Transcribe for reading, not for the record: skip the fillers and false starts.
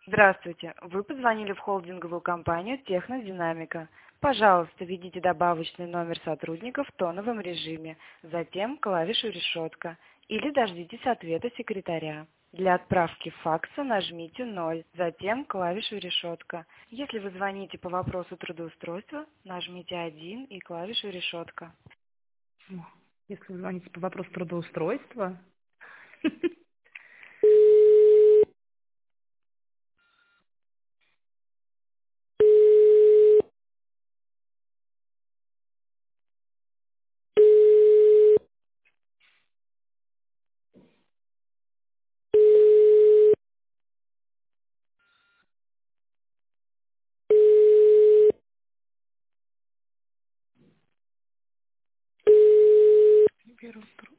Здравствуйте. Вы позвонили в холдинговую компанию «Технодинамика». Пожалуйста, введите добавочный номер сотрудника в тоновом режиме, затем клавишу «Решетка» или дождитесь ответа секретаря. Для отправки факса нажмите 0, затем клавишу «Решетка». Если вы звоните по вопросу трудоустройства, нажмите 1 и клавишу «Решетка». Если вы звоните по вопросу трудоустройства. Не беру трубку.